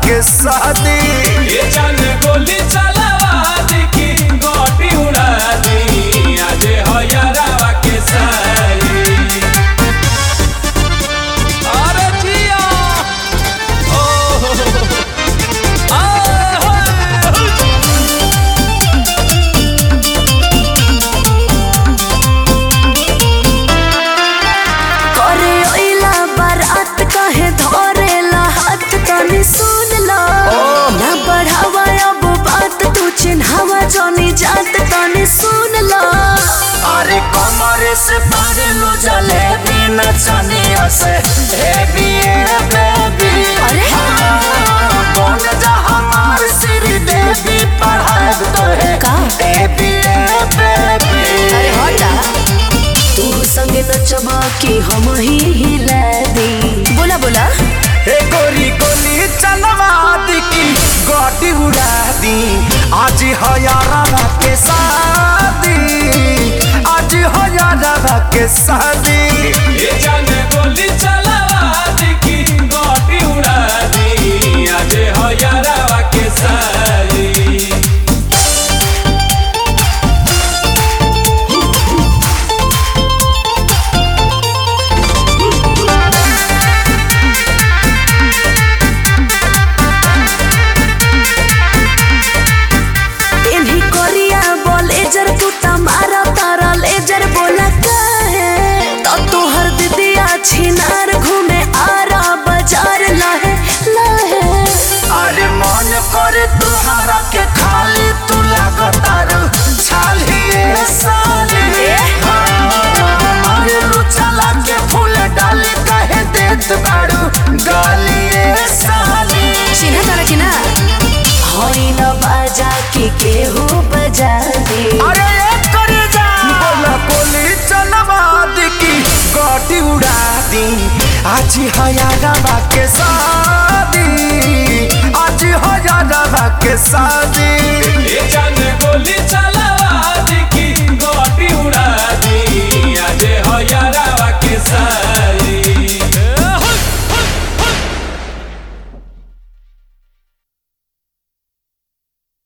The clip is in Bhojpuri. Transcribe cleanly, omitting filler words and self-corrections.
के शादी ये जान गोली चलावा देखी गोटी उड़ा दी आज हो यारावा के सारी अरे जिया ओ करे ओइला बारात काहे धरेला हाथ तनी सुन ला ना बढ़ावा अब बात तू चिन्हावा जानी जात तनी सुन ला अरे कमरे से पारे लो जलेबी नचनिया से बेबी बेबी अरे कौन जा हमार श्री देवी पढ़ाए तो है का बेबी बेबी अरे हटा तू संगे नचबा कि हम ही हिला दी बोला बोला हे गोरी गोली चलवा दी की गोटी उड़ा दी आज हो यारा के शादी आज हो यारा के शादी ये जान गोली चलावा देखी गोटी उड़ा दी आज हो यारावा के सारी इन्हीं कोरिया बोलेजर तू तमारा तारा लेजर बोला काहे तो तोहर दिदिया छिनार घूमे आरा बाजार लाहे लाहे अरे मन करे तुम्हारा के खाली तू लगातार छालिए साले अरे लुचला के फूल डाले कहे देत बाड़ू गालिए साले चिन्ह तारा की ना होई न बाजा के केहू बजा दे अरे एक करे जा बोला कोली चलवा दी की गोटी उड़ा दी आज हयारा के शादी आज हयारा के शादी ये जान गोली चलावा